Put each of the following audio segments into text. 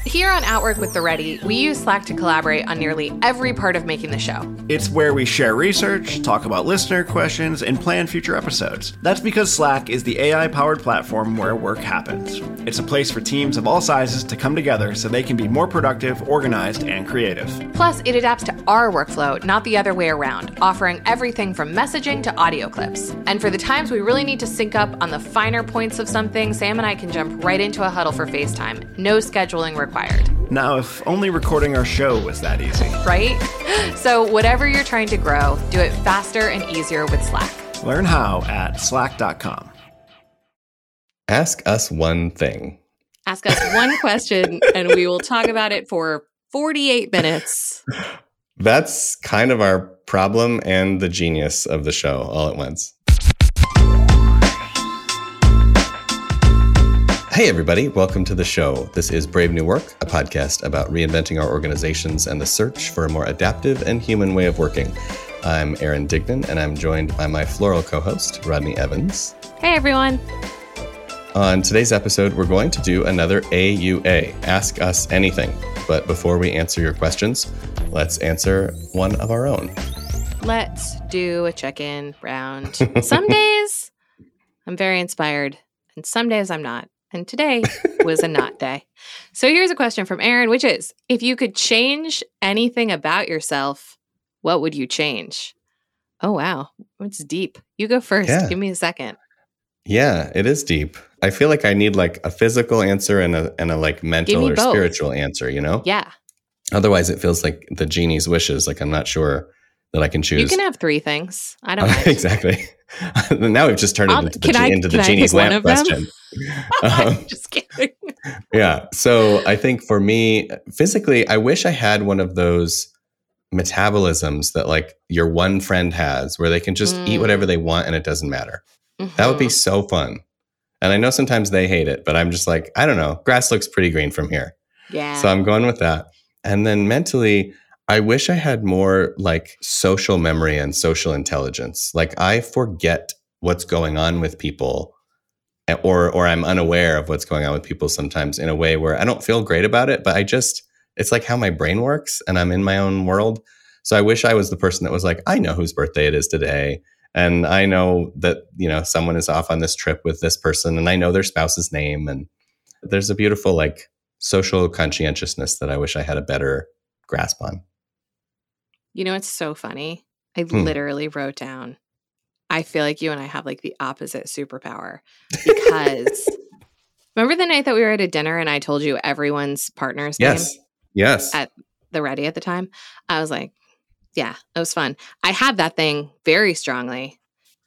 Here on Outwork with the Ready, we use Slack to collaborate on nearly every part of making the show. It's where we share research, talk about listener questions, and plan future episodes. That's because Slack is the AI-powered platform where work happens. It's a place for teams of all sizes to come together so they can be more productive, organized, and creative. Plus, it adapts to our workflow, not the other way around, offering everything from messaging to audio clips. And for the times we really need to sync up on the finer points of something, Sam and I can jump right into a huddle for FaceTime. No scheduling required. Now, if only recording our show was that easy. Right? So whatever you're trying to grow, do it faster and easier with Slack. Learn how at slack.com. Ask us one thing. Ask us one question, and we will talk about it for 48 minutes. That's kind of our problem and the genius of the show all at once. Hey, everybody. Welcome to the show. This is Brave New Work, a podcast about reinventing our organizations and the search for a more adaptive and human way of working. I'm Aaron Dignan, and I'm joined by my floral co-host, Rodney Evans. Hey, everyone. On today's episode, we're going to do another AUA, Ask Us Anything. But before we answer your questions, let's answer one of our own. Let's do a check-in round. Some days I'm very inspired, and some days I'm not. And today was a not day. So here's a question from Aaron, which is, if you could change anything about yourself, what would you change? Oh, wow. It's deep. You go first. Yeah. Give me a second. Yeah, it is deep. I feel like I need like a physical answer and a like mental or both. Spiritual answer, you know? Yeah. Otherwise, it feels like the genie's wishes. Like I'm not sure that I can choose. You can have three things. I don't mind. Exactly. Now we've just turned it into the genie's lamp question. Just kidding. Yeah. So I think for me, physically, I wish I had one of those metabolisms that like your one friend has where they can just eat whatever they want and it doesn't matter. Mm-hmm. That would be so fun. And I know sometimes they hate it, but I'm just like, I don't know. Grass looks pretty green from here. Yeah. So I'm going with that. And then mentally, I wish I had more like social memory and social intelligence. Like I forget what's going on with people or I'm unaware of what's going on with people sometimes in a way where I don't feel great about it, but it's like how my brain works and I'm in my own world. So I wish I was the person that was like, I know whose birthday it is today. And I know that, you know, someone is off on this trip with this person and I know their spouse's name. And there's a beautiful like social conscientiousness that I wish I had a better grasp on. You know, it's so funny. I literally wrote down, I feel like you and I have like the opposite superpower because remember the night that we were at a dinner and I told you everyone's partner's name? Yes. At the Ready at the time. I was like, yeah, it was fun. I have that thing very strongly.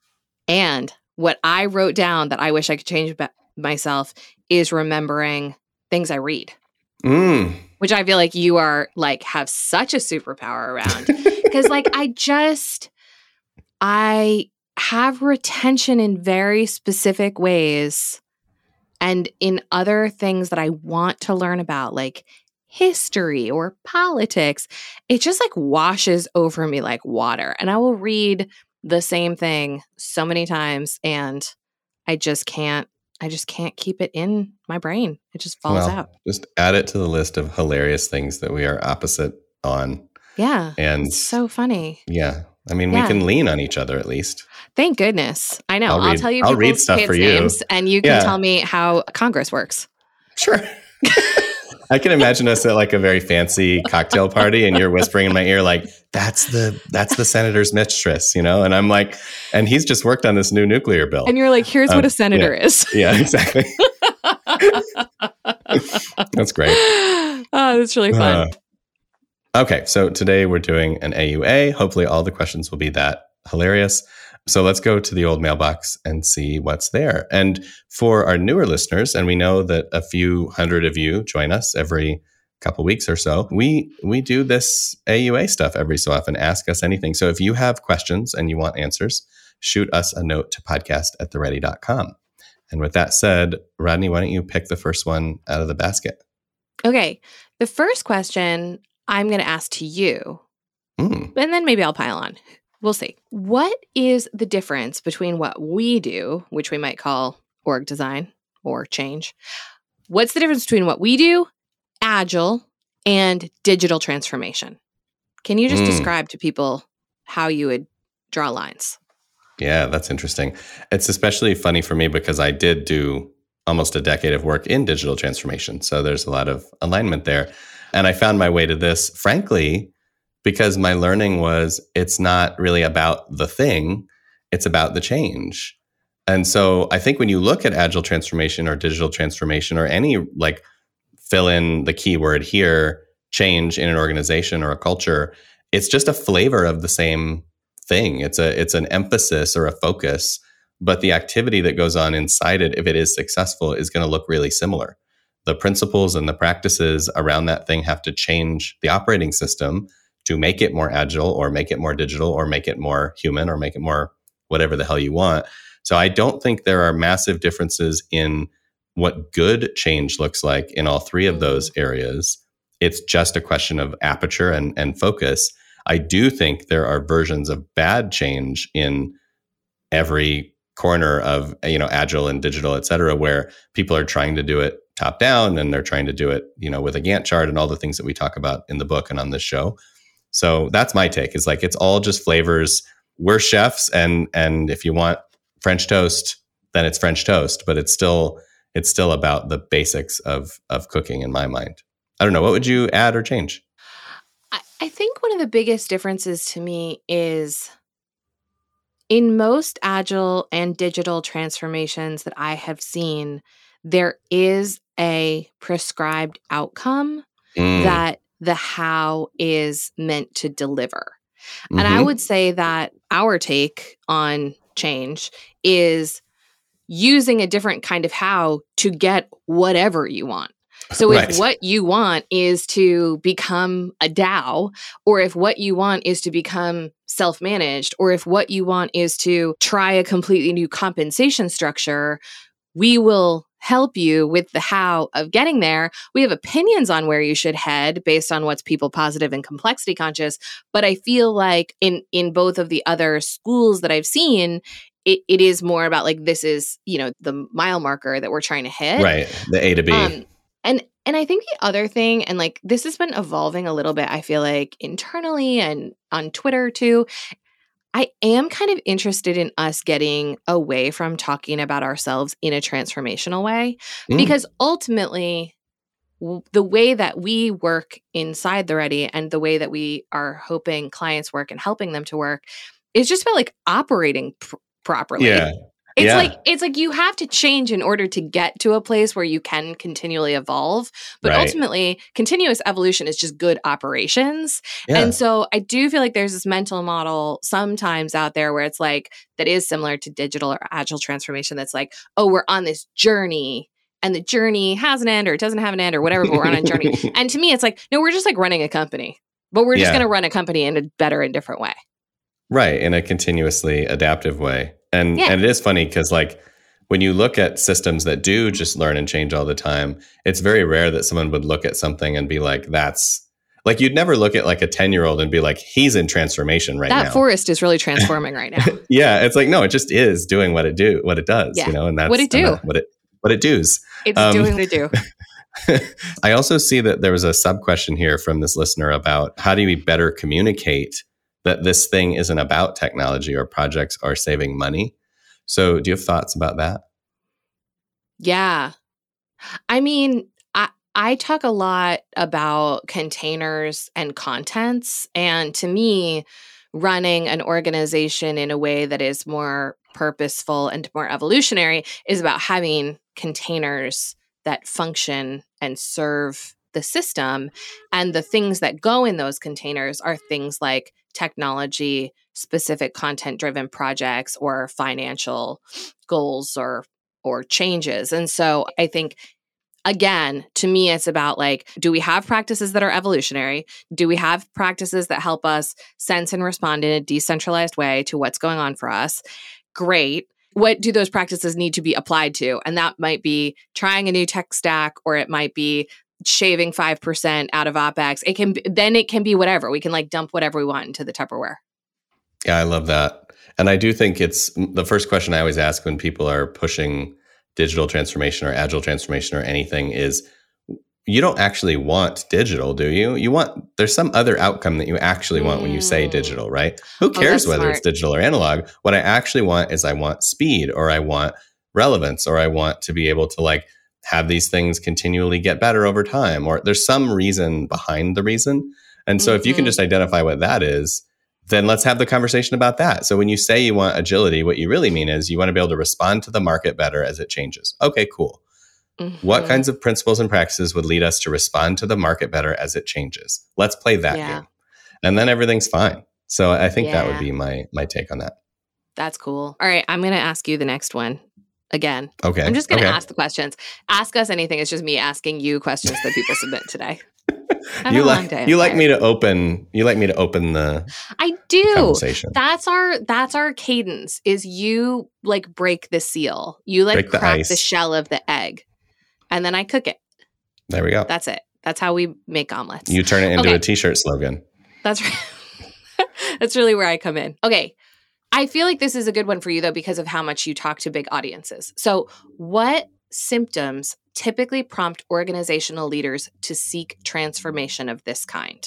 And what I wrote down that I wish I could change about myself is remembering things I read. Which I feel like you are like have such a superpower around. Because like I have retention in very specific ways and in other things that I want to learn about, like history or politics, it just like washes over me like water. And I will read the same thing so many times and I just can't keep it in my brain. It just falls out. Just add it to the list of hilarious things that we are opposite on. Yeah. And it's so funny. Yeah. I mean, we can lean on each other at least. Thank goodness. I know. I'll tell you I'll read people's stuff kids' for you. names and you can tell me how Congress works. Sure. I can imagine us at like a very fancy cocktail party and you're whispering in my ear like, that's the senator's mistress, you know? And I'm like, and he's just worked on this new nuclear bill. And you're like, here's what a senator is. Yeah, exactly. That's great. Oh, that's really fun. Okay, so today we're doing an AUA. Hopefully all the questions will be that hilarious. So let's go to the old mailbox and see what's there. And for our newer listeners, and we know that a few hundred of you join us every couple weeks or so, we do this AUA stuff every so often. Ask us anything. So if you have questions and you want answers, shoot us a note to podcast@theready.com. And with that said, Rodney, why don't you pick the first one out of the basket? Okay. The first question I'm going to ask to you, and then maybe I'll pile on. We'll see. What is the difference between what we do, which we might call org design or change? What's the difference between what we do agile and digital transformation. Can you just describe to people how you would draw lines? Yeah, that's interesting. It's especially funny for me because I did do almost a decade of work in digital transformation. So there's a lot of alignment there. And I found my way to this, frankly, because my learning was it's not really about the thing, it's about the change. And so I think when you look at agile transformation or digital transformation or any like fill in the keyword here, change in an organization or a culture, it's just a flavor of the same thing. It's an emphasis or a focus, but the activity that goes on inside it, if it is successful, is going to look really similar. The principles and the practices around that thing have to change the operating system to make it more agile or make it more digital or make it more human or make it more whatever the hell you want. So I don't think there are massive differences in what good change looks like in all three of those areas. It's just a question of aperture and focus. I do think there are versions of bad change in every corner of, agile and digital, et cetera, where people are trying to do it top down and they're trying to do it, with a Gantt chart and all the things that we talk about in the book and on this show. So that's my take. It's like, it's all just flavors. We're chefs. And if you want French toast, then it's French toast, but it's still about the basics of cooking in my mind. I don't know. What would you add or change? I think one of the biggest differences to me is in most agile and digital transformations that I have seen, there is a prescribed outcome that the how is meant to deliver. And I would say that our take on change is using a different kind of how to get whatever you want. So if what you want is to become a DAO, or if what you want is to become self-managed, or if what you want is to try a completely new compensation structure, we will help you with the how of getting there. We have opinions on where you should head based on what's people positive and complexity conscious. But I feel like in both of the other schools that I've seen, it is more about like, this is, the mile marker that we're trying to hit. Right. The A to B. And I think the other thing, and like this has been evolving a little bit, I feel like internally and on Twitter too, I am kind of interested in us getting away from talking about ourselves in a transformational way, because ultimately the way that we work inside the Ready and the way that we are hoping clients work and helping them to work is just about like operating properly. Yeah. It's like you have to change in order to get to a place where you can continually evolve. But ultimately, continuous evolution is just good operations. Yeah. And so I do feel like there's this mental model sometimes out there where it's like, that is similar to digital or agile transformation. That's like, oh, we're on this journey and the journey has an end or it doesn't have an end or whatever, but we're on a journey. And to me, it's like, no, we're just like running a company, but we're just going to run a company in a better and different way. Right. In a continuously adaptive way. And it is funny because like when you look at systems that do just learn and change all the time, it's very rare that someone would look at something and be like, that's like, you'd never look at like a 10-year-old and be like, he's in transformation right now. That forest is really transforming right now. Yeah. It's like, no, it just is doing what it does, and that's what it do. What it does. It's doing what it do. I also see that there was a sub question here from this listener about how do we better communicate that this thing isn't about technology or projects or saving money. So do you have thoughts about that? Yeah. I mean, I talk a lot about containers and contents. And to me, running an organization in a way that is more purposeful and more evolutionary is about having containers that function and serve the system. And the things that go in those containers are things like technology, specific content-driven projects, or financial goals or changes. And so I think, again, to me, it's about like, do we have practices that are evolutionary? Do we have practices that help us sense and respond in a decentralized way to what's going on for us? Great. What do those practices need to be applied to? And that might be trying a new tech stack, or it might be shaving 5% out of OpEx. It can be whatever. We can like dump whatever we want into the Tupperware. Yeah, I love that. And I do think it's the first question I always ask when people are pushing digital transformation or agile transformation or anything is, you don't actually want digital, do you? There's some other outcome that you actually want when you say digital, right? Who cares whether it's digital or analog? What I actually want is I want speed, or I want relevance, or I want to be able to like have these things continually get better over time, or there's some reason behind the reason. And so if you can just identify what that is, then let's have the conversation about that. So when you say you want agility, what you really mean is you want to be able to respond to the market better as it changes. Okay, cool. What kinds of principles and practices would lead us to respond to the market better as it changes? Let's play that game. And then everything's fine. So I think that would be my take on that. That's cool. All right. I'm going to ask you the next one again. Okay. I'm just going to ask the questions. Ask us anything. It's just me asking you questions that people submit today. You like me to open the I do. Conversation. That's our cadence, is you like break the seal. You like crack the shell of the egg. And then I cook it. There we go. That's it. That's how we make omelets. You turn it into a t-shirt slogan. That's right. That's really where I come in. Okay. I feel like this is a good one for you, though, because of how much you talk to big audiences. So what symptoms typically prompt organizational leaders to seek transformation of this kind?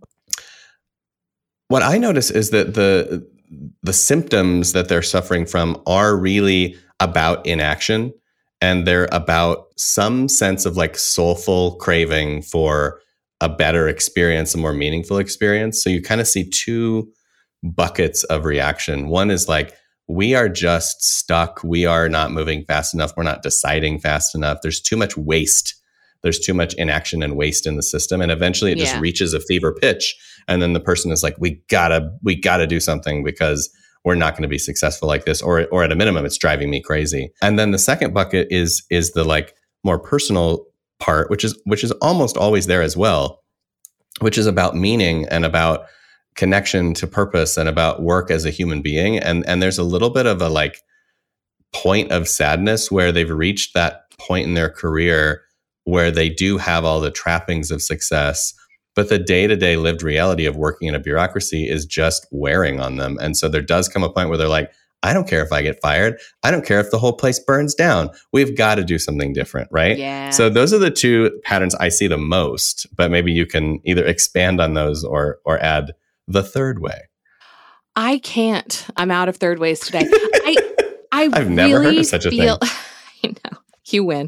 What I notice is that the symptoms that they're suffering from are really about inaction. And they're about some sense of like soulful craving for a better experience, a more meaningful experience. So you kind of see two buckets of reaction. One is like, we are just stuck. We are not moving fast enough. We're not deciding fast enough. There's too much waste. There's too much inaction and waste in the system. And eventually it just reaches a fever pitch. And then the person is like, we gotta do something because we're not going to be successful like this, or at a minimum, it's driving me crazy. And then the second bucket is the like more personal part, which is almost always there as well, which is about meaning and about connection to purpose and about work as a human being. And there's a little bit of a like point of sadness where they've reached that point in their career where they do have all the trappings of success, but the day-to-day lived reality of working in a bureaucracy is just wearing on them. And so there does come a point where they're like, I don't care if I get fired. I don't care if the whole place burns down. We've got to do something different, right? Yeah. So those are the two patterns I see the most, but maybe you can either expand on those or add the third way. I can't. I'm out of third ways today. I've never heard of such a thing. I know. You win.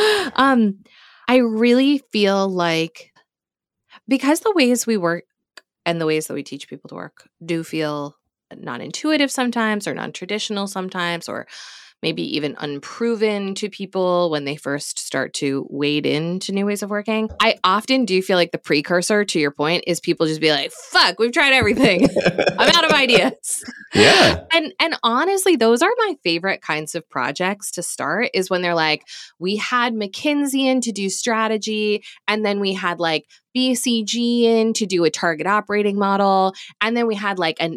I really feel like, because the ways we work and the ways that we teach people to work do feel non-intuitive sometimes, or non-traditional sometimes, or maybe even unproven to people when they first start to wade into new ways of working. I often do feel like the precursor to your point is people just be like, fuck, we've tried everything. I'm out of ideas. Yeah. And honestly, those are my favorite kinds of projects to start, is when they're like, we had McKinsey in to do strategy, and then we had like BCG in to do a target operating model. And then we had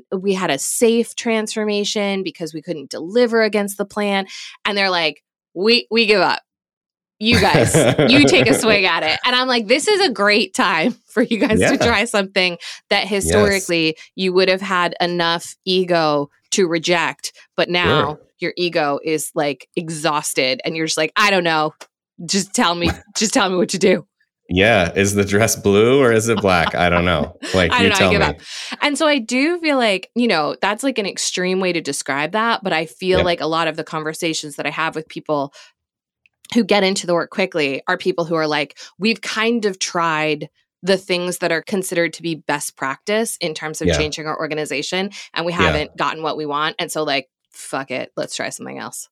a safe transformation because we couldn't deliver against the plan. And they're like, we give up. You guys, you take a swing at it. And I'm like, this is a great time for you guys to try something that historically you would have had enough ego to reject. But now your ego is like exhausted and you're just like, I don't know. Just tell me what to do. Yeah. Is the dress blue or is it black? I don't know. Like, I don't know, tell I give me. up. And so I do feel like, that's like an extreme way to describe that. But I feel like a lot of the conversations that I have with people who get into the work quickly are people who are like, we've kind of tried the things that are considered to be best practice in terms of changing our organization, and we haven't gotten what we want. And so like, fuck it, let's try something else.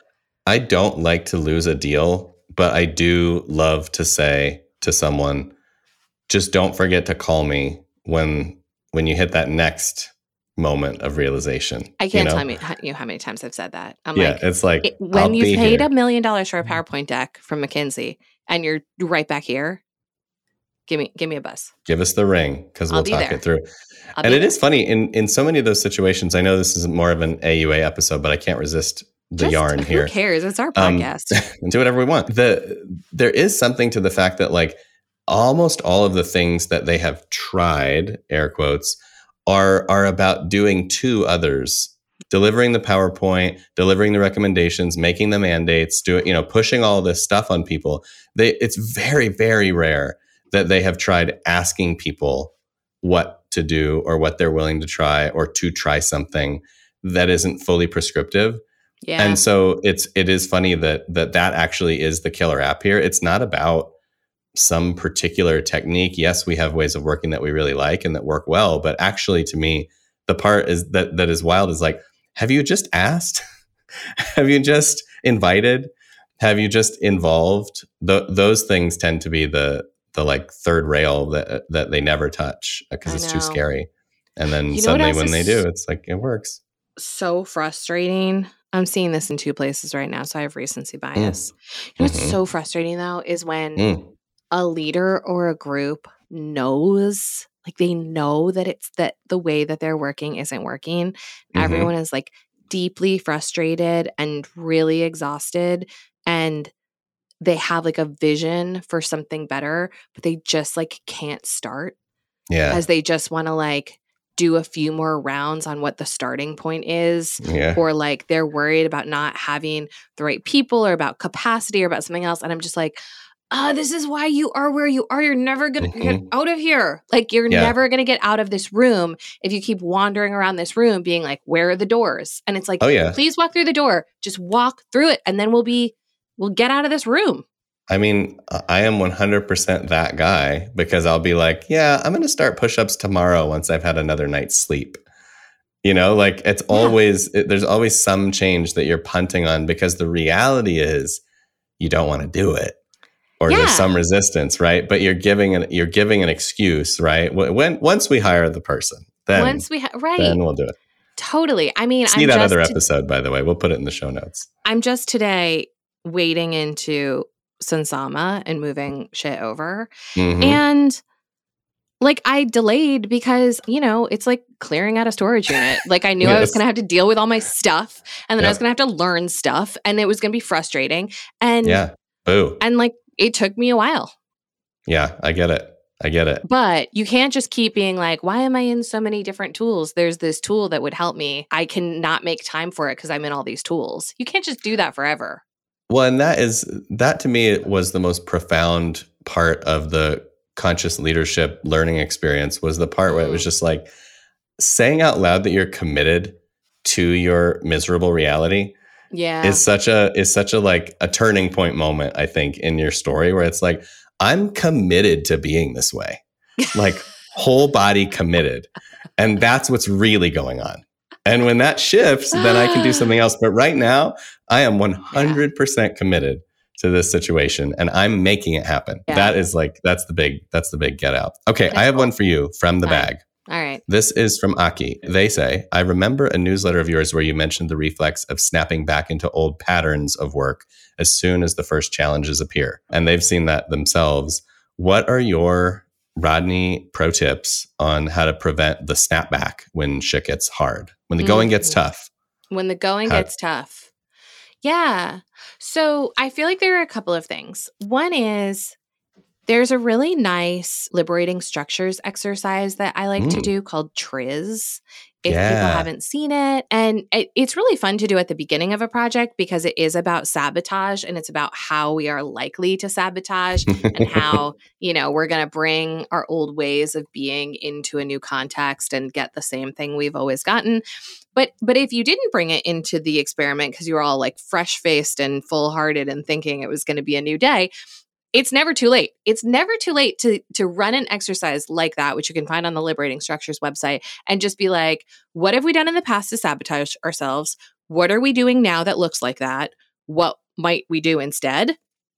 I don't like to lose a deal, but I do love to say to someone, just don't forget to call me when you hit that next moment of realization. I can't tell you how many times I've said that. I'm it's like when you've paid $1 million for a PowerPoint deck from McKinsey and you're right back here, give me a buzz. Give us the ring because we'll talk it through. And it is funny in so many of those situations. I know this is more of an AUA episode, but I can't resist the yarn here. Who cares? It's our podcast. And do whatever we want. There is something to the fact that like almost all of the things that they have tried, air quotes, are about doing to others delivering the PowerPoint, delivering the recommendations, making the mandates, pushing all this stuff on people. It's very, very rare that they have tried asking people what to do or what they're willing to try or to try something that isn't fully prescriptive. Yeah. And so it is funny that actually is the killer app here. It's not about some particular technique. Yes, we have ways of working that we really like and that work well, but actually to me, the part is that is wild is like, have you just asked? Have you just invited? Have you just involved? Those things tend to be the like third rail that they never touch because it's too scary. And then suddenly when they do, it's like, it works. So frustrating. I'm seeing this in two places right now, so I have recency bias. What's so frustrating though is when a leader or a group knows, like they know that it's that the way that they're working isn't working. Everyone is like deeply frustrated and really exhausted, and they have like a vision for something better, but they just like can't start. Yeah. Because they just want to like do a few more rounds on what the starting point is. Yeah. Or like they're worried about not having the right people or about capacity or about something else. And I'm just like, this is why you are where you are. You're never going to get out of here. Like you're never going to get out of this room if you keep wandering around this room being like, where are the doors? And it's like, please walk through the door. Just walk through it. And then we'll get out of this room. I mean, I am 100% that guy because I'll be like, yeah, I'm going to start push-ups tomorrow once I've had another night's sleep. Like it's always, there's always some change that you're punting on because the reality is you don't want to do it. Or there's some resistance, right? But you're giving an excuse, right? Once we hire the person, then then we'll do it. Totally. I mean, see that other episode, by the way. We'll put it in the show notes. I'm just today wading into Sunsama and moving shit over, and like I delayed because it's like clearing out a storage unit. Like I knew I was going to have to deal with all my stuff, and then I was going to have to learn stuff, and it was going to be frustrating. And and like. It took me a while. Yeah, I get it. But you can't just keep being like, why am I in so many different tools? There's this tool that would help me. I can not make time for it because I'm in all these tools. You can't just do that forever. Well, and that to me was the most profound part of the conscious leadership learning experience was the part where it was just like saying out loud that you're committed to your miserable reality. Yeah. Is such a like a turning point moment, I think, in your story where it's like, I'm committed to being this way, like whole body committed. And that's what's really going on. And when that shifts, then I can do something else. But right now I am 100% committed to this situation and I'm making it happen. Yeah. That's the big get out. Okay. I have one for you from the bag. All right. This is from Aki. They say, I remember a newsletter of yours where you mentioned the reflex of snapping back into old patterns of work as soon as the first challenges appear. And they've seen that themselves. What are your, Rodney, pro tips on how to prevent the snapback when shit gets hard, when the going gets tough? When the going gets tough. Yeah. So I feel like there are a couple of things. One is, there's a really nice liberating structures exercise that I like to do called TRIZ, if people haven't seen it. And it's really fun to do at the beginning of a project because it is about sabotage and it's about how we are likely to sabotage and how, we're going to bring our old ways of being into a new context and get the same thing we've always gotten. But if you didn't bring it into the experiment because you were all like fresh-faced and full-hearted and thinking it was going to be a new day, it's never too late. It's never too late to run an exercise like that, which you can find on the Liberating Structures website, and just be like, what have we done in the past to sabotage ourselves? What are we doing now that looks like that? What might we do instead?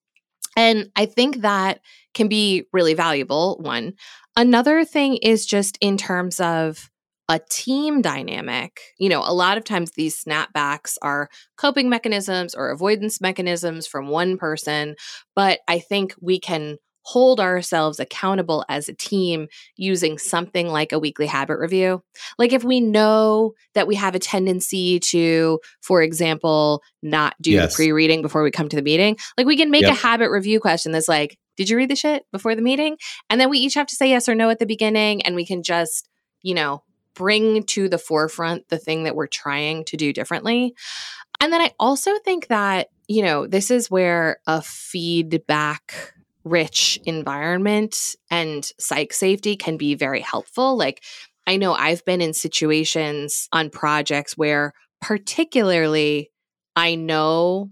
And I think that can be really valuable, one. Another thing is just in terms of a team dynamic. A lot of times these snapbacks are coping mechanisms or avoidance mechanisms from one person, but I think we can hold ourselves accountable as a team using something like a weekly habit review. Like if we know that we have a tendency to, for example, not do pre-reading before we come to the meeting, like we can make a habit review question that's like, did you read the shit before the meeting? And then we each have to say yes or no at the beginning, and we can just, bring to the forefront the thing that we're trying to do differently. And then I also think that, this is where a feedback rich environment and psych safety can be very helpful. Like, I know I've been in situations on projects where particularly I know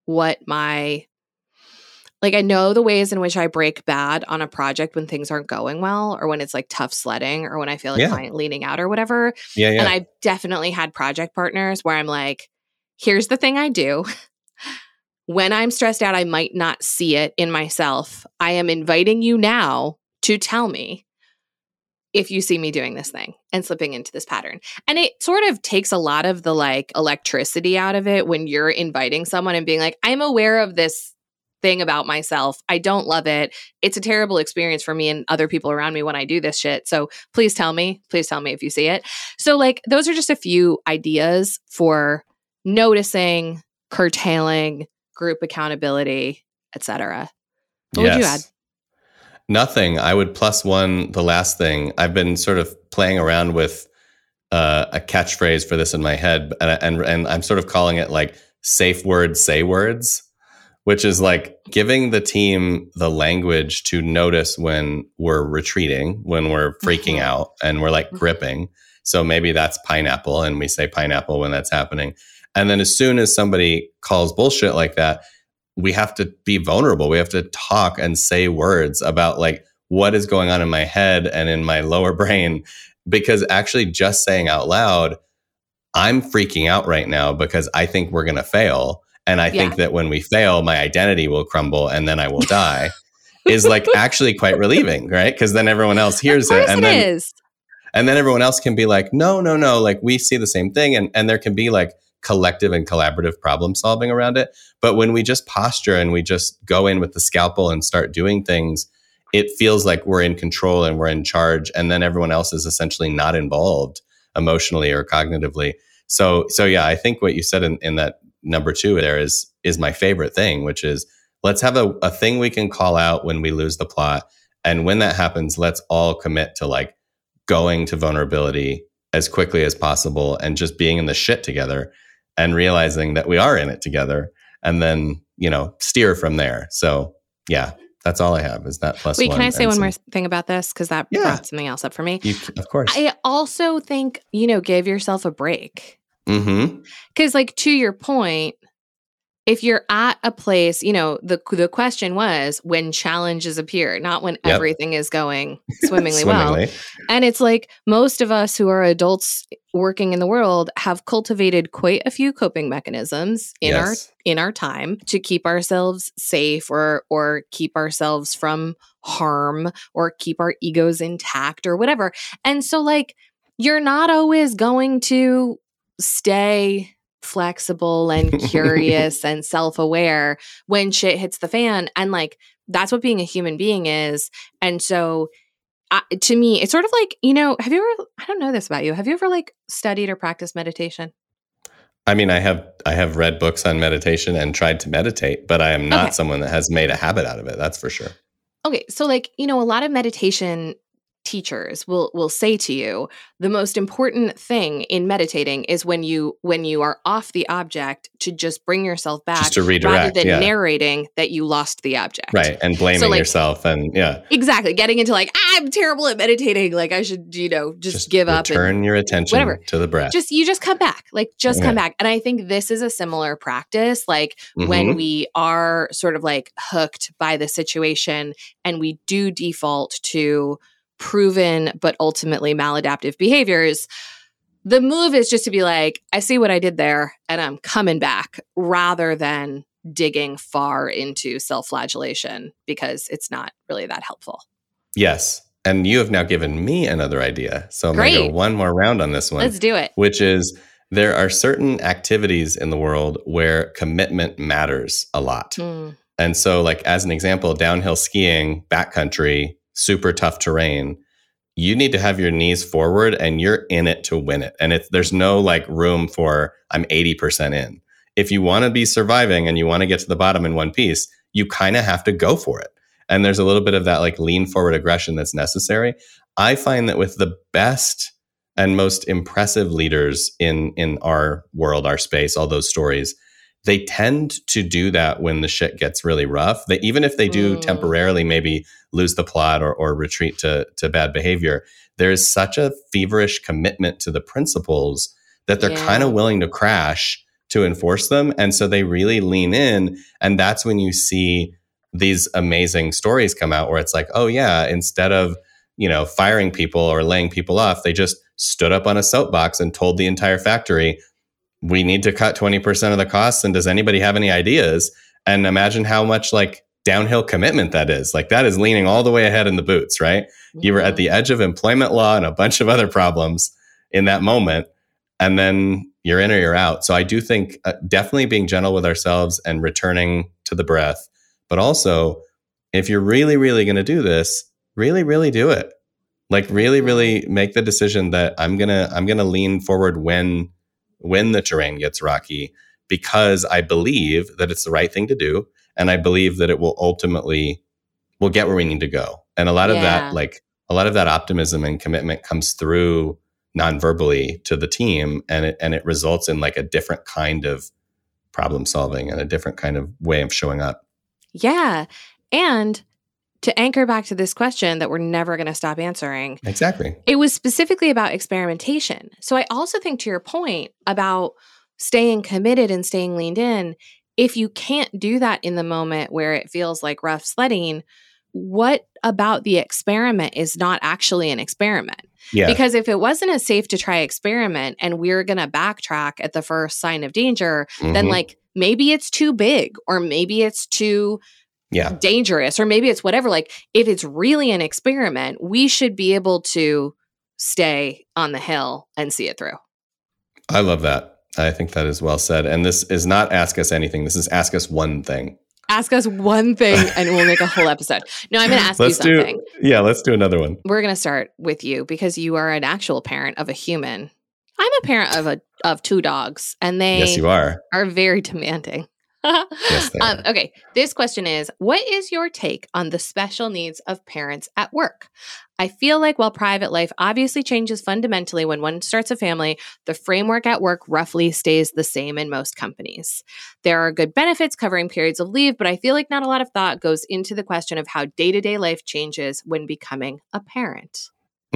I know the ways in which I break bad on a project when things aren't going well, or when it's like tough sledding, or when I feel like client leaning out or whatever. Yeah. And I've definitely had project partners where I'm like, here's the thing I do. When I'm stressed out, I might not see it in myself. I am inviting you now to tell me if you see me doing this thing and slipping into this pattern. And it sort of takes a lot of the like electricity out of it when you're inviting someone and being like, I'm aware of this thing about myself. I don't love it. It's a terrible experience for me and other people around me when I do this shit. So please tell me if you see it. So like, those are just a few ideas for noticing, curtailing, group accountability, etc. What would you add? Nothing. I would +1 the last thing. I've been sort of playing around with a catchphrase for this in my head, and I'm sort of calling it like safe words, say words, which is like giving the team the language to notice when we're retreating, when we're freaking out and we're like gripping. So maybe that's pineapple, and we say pineapple when that's happening. And then as soon as somebody calls bullshit like that, we have to be vulnerable. We have to talk and say words about like what is going on in my head and in my lower brain, because actually just saying out loud, I'm freaking out right now because I think we're going to fail. And I think that when we fail, my identity will crumble and then I will die is like actually quite relieving, right? Because then everyone else hears it. And then everyone else can be like, no, like we see the same thing. And there can be like collective and collaborative problem solving around it. But when we just posture and we just go in with the scalpel and start doing things, it feels like we're in control and we're in charge. And then everyone else is essentially not involved emotionally or cognitively. So yeah, I think what you said in that number 2 there is my favorite thing, which is let's have a thing we can call out when we lose the plot. And when that happens, let's all commit to like going to vulnerability as quickly as possible and just being in the shit together and realizing that we are in it together, and then, steer from there. So yeah, that's all I have is that +1. Wait, can I say one more thing about this? Because that brought something else up for me. Of course. I also think, give yourself a break. Because like, to your point, if you're at a place, the question was when challenges appear, not when everything is going swimmingly well. And it's like most of us who are adults working in the world have cultivated quite a few coping mechanisms in our time to keep ourselves safe or keep ourselves from harm or keep our egos intact or whatever. And so like, you're not always going to stay flexible and curious and self-aware when shit hits the fan. And like, that's what being a human being is. And so to me, it's sort of like, have you ever, I don't know this about you. Have you ever like studied or practiced meditation? I mean, I have read books on meditation and tried to meditate, but I am not someone that has made a habit out of it. That's for sure. Okay. So like, a lot of meditation teachers will say to you, the most important thing in meditating is when you are off the object to just bring yourself back, just to redirect, rather than narrating that you lost the object. Right. And blaming yourself and Exactly. Getting into like, I'm terrible at meditating. Like I should, just give up. Turn your attention to the breath. You just come back. Like just come back. And I think this is a similar practice. Like when we are sort of like hooked by the situation and we do default to proven but ultimately maladaptive behaviors, the move is just to be like, I see what I did there and I'm coming back, rather than digging far into self-flagellation, because it's not really that helpful. Yes. And you have now given me another idea. So I'm going to go one more round on this one. Let's do it. Which is, there are certain activities in the world where commitment matters a lot. And so like, as an example, downhill skiing, backcountry, super tough terrain, you need to have your knees forward and you're in it to win it. And there's no like room for I'm 80% in. If you want to be surviving and you want to get to the bottom in one piece, you kind of have to go for it. And there's a little bit of that like lean forward aggression that's necessary. I find that with the best and most impressive leaders in our world, our space, all those stories, they tend to do that when the shit gets really rough. They, even if they do temporarily maybe lose the plot or retreat to bad behavior, there is such a feverish commitment to the principles that they're kind of willing to crash to enforce them. And so they really lean in. And that's when you see these amazing stories come out where it's like, oh yeah, instead of, firing people or laying people off, they just stood up on a soapbox and told the entire factory, we need to cut 20% of the costs. And does anybody have any ideas? And imagine how much like downhill commitment that is. Like that is leaning all the way ahead in the boots, right? You were at the edge of employment law and a bunch of other problems in that moment. And then you're in or you're out. So I do think definitely being gentle with ourselves and returning to the breath. But also, if you're really, really going to do this, really, really do it. Like really, really make the decision that I'm gonna lean forward when the terrain gets rocky, because I believe that it's the right thing to do. And I believe that it will ultimately, we'll get where we need to go. And a lot of that optimism and commitment comes through non-verbally to the team. And it results in like a different kind of problem solving and a different kind of way of showing up. Yeah. And to anchor back to this question that we're never going to stop answering. Exactly. It was specifically about experimentation. So I also think, to your point about staying committed and staying leaned in, if you can't do that in the moment where it feels like rough sledding, what about the experiment is not actually an experiment? Yeah. Because if it wasn't as safe to try experiment and we're going to backtrack at the first sign of danger, then like maybe it's too big or maybe it's too dangerous or maybe it's whatever. Like if it's really an experiment, we should be able to stay on the hill and see it through. I love that. I think that is well said. And this is not ask us anything. This is ask us one thing. Ask us one thing and we'll make a whole episode. No, I'm going to ask you something. Let's do another one. We're going to start with you because you are an actual parent of a human. I'm a parent of two dogs and they yes, you are very demanding. Yes, they are. Okay. This question is, what is your take on the special needs of parents at work? I feel like while private life obviously changes fundamentally when one starts a family, the framework at work roughly stays the same in most companies. There are good benefits covering periods of leave, but I feel like not a lot of thought goes into the question of how day-to-day life changes when becoming a parent.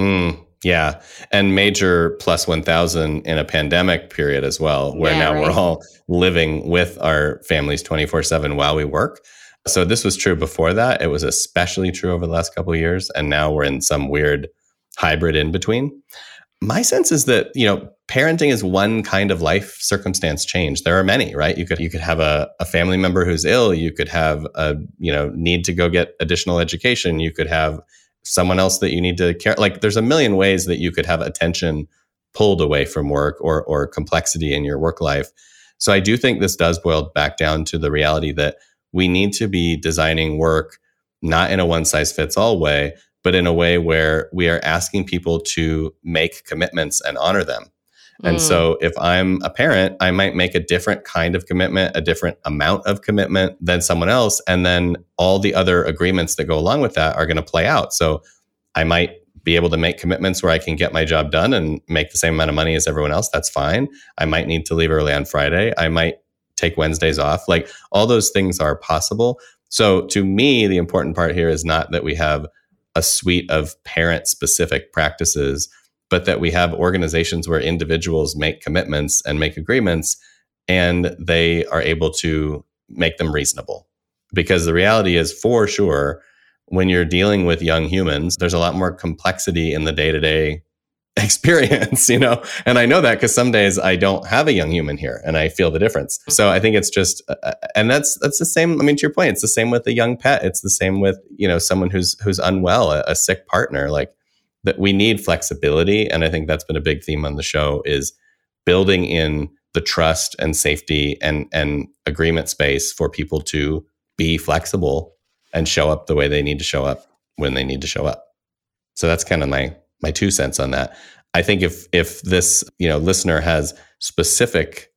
Yeah. And major plus 1,000 in a pandemic period as well, where we're all living with our families 24/7 while we work. So this was true before that. It was especially true over the last couple of years. And now we're in some weird hybrid in between. My sense is that, parenting is one kind of life circumstance change. There are many, right? You could have a family member who's ill. You could have a, need to go get additional education. You could have someone else that you need to care. Like there's a million ways that you could have attention pulled away from work or complexity in your work life. So I do think this does boil back down to the reality that we need to be designing work not in a one size fits all way, but in a way where we are asking people to make commitments and honor them. And so if I'm a parent, I might make a different kind of commitment, a different amount of commitment than someone else. And then all the other agreements that go along with that are going to play out. So I might be able to make commitments where I can get my job done and make the same amount of money as everyone else. That's fine. I might need to leave early on Friday. I might take Wednesdays off. Like all those things are possible. So to me, the important part here is not that we have a suite of parent specific practices, but that we have organizations where individuals make commitments and make agreements and they are able to make them reasonable. Because the reality is, for sure, when you're dealing with young humans, there's a lot more complexity in the day-to-day experience, And I know that because some days I don't have a young human here and I feel the difference. So I think it's just, and that's the same. I mean, to your point, it's the same with a young pet. It's the same with, someone who's unwell, a sick partner, like that we need flexibility. And I think that's been a big theme on the show is building in the trust and safety and agreement space for people to be flexible and show up the way they need to show up when they need to show up. So that's kind of my 2 cents on that. I think if this, listener has specific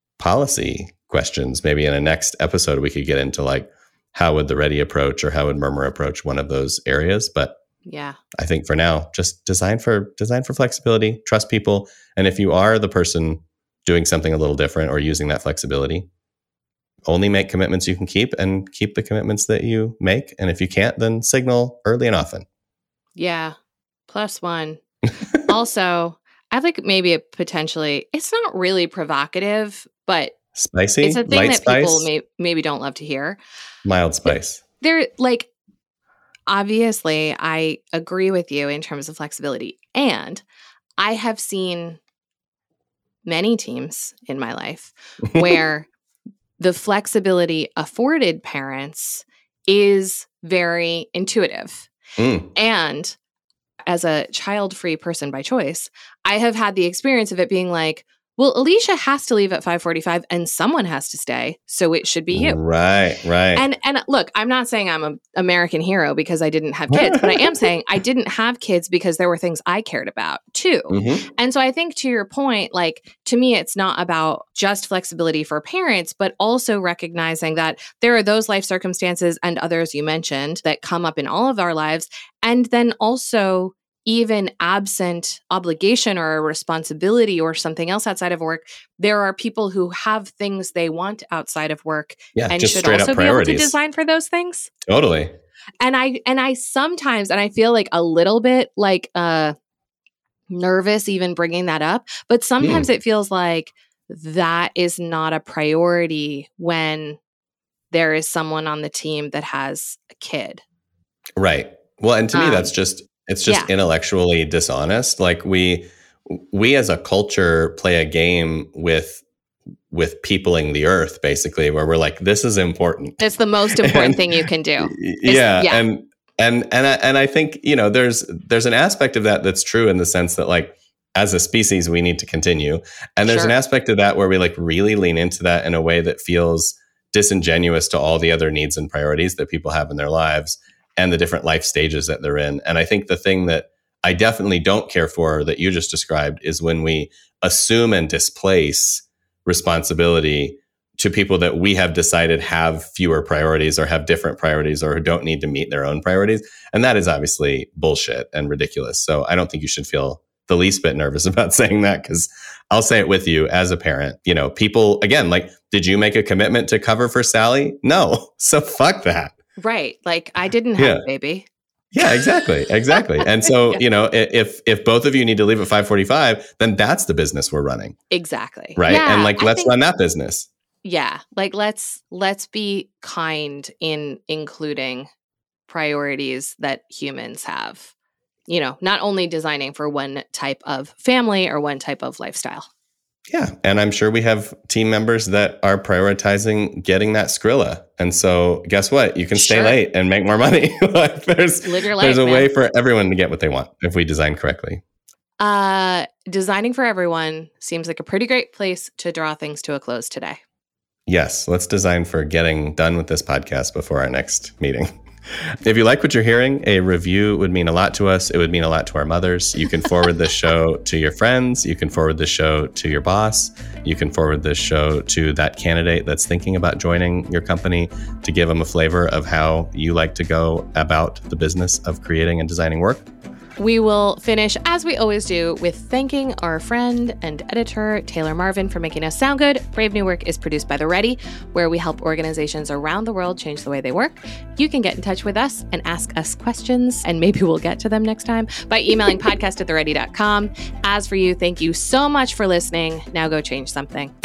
policy questions, maybe in a next episode, we could get into like, how would the Ready approach or how would Murmur approach one of those areas? But Yeah. I think for now, just design for flexibility, trust people. And if you are the person doing something a little different or using that flexibility, only make commitments you can keep and keep the commitments that you make. And if you can't, then signal early and often. Yeah. +1. Also, I think maybe it's not really provocative, but spicy, it's a thing light that spice, people maybe don't love to hear. Mild spice. They're like, obviously, I agree with you in terms of flexibility. And I have seen many teams in my life where the flexibility afforded parents is very intuitive. And as a child-free person by choice, I have had the experience of it being like, well, Alicia has to leave at 5:45 and someone has to stay, so it should be you. Right. And look, I'm not saying I'm an American hero because I didn't have kids, but I am saying I didn't have kids because there were things I cared about too. And so I think to your point, like, to me, it's not about just flexibility for parents, but also recognizing that there are those life circumstances and others you mentioned that come up in all of our lives. And then also, even absent obligation or a responsibility or something else outside of work, there are people who have things they want outside of work and should also be able to design for those things. Totally. And I sometimes, and I feel like a little bit like nervous even bringing that up, but sometimes it feels like that is not a priority when there is someone on the team that has a kid. Right. Well, and to me, it's just intellectually dishonest. Like we as a culture play a game with peopling the earth, basically, where we're like, this is important. It's the most important thing you can do. And I think, there's an aspect of that that's true in the sense that, like, as a species, we need to continue. And there's an aspect of that where we like really lean into that in a way that feels disingenuous to all the other needs and priorities that people have in their lives and the different life stages that they're in. And I think the thing that I definitely don't care for that you just described is when we assume and displace responsibility to people that we have decided have fewer priorities or have different priorities or who don't need to meet their own priorities. And that is obviously bullshit and ridiculous. So I don't think you should feel the least bit nervous about saying that, because I'll say it with you as a parent. People, again, like, did you make a commitment to cover for Sally? No. So fuck that. Right. Like, I didn't have a baby. Yeah, exactly. And so, if both of you need to leave at 5:45, then that's the business we're running. Exactly. Right. Yeah, and like, let's run that business. Yeah. Like, let's be kind in including priorities that humans have, not only designing for one type of family or one type of lifestyle. Yeah. And I'm sure we have team members that are prioritizing getting that Skrilla. And so guess what? You can stay late and make more money. There's a way for everyone to get what they want if we design correctly. Designing for everyone seems like a pretty great place to draw things to a close today. Yes. Let's design for getting done with this podcast before our next meeting. If you like what you're hearing, a review would mean a lot to us. It would mean a lot to our mothers. You can forward this show to your friends. You can forward this show to your boss. You can forward this show to that candidate that's thinking about joining your company to give them a flavor of how you like to go about the business of creating and designing work. We will finish, as we always do, with thanking our friend and editor, Taylor Marvin, for making us sound good. Brave New Work is produced by The Ready, where we help organizations around the world change the way they work. You can get in touch with us and ask us questions, and maybe we'll get to them next time, by emailing podcast@theready.com. As for you, thank you so much for listening. Now go change something.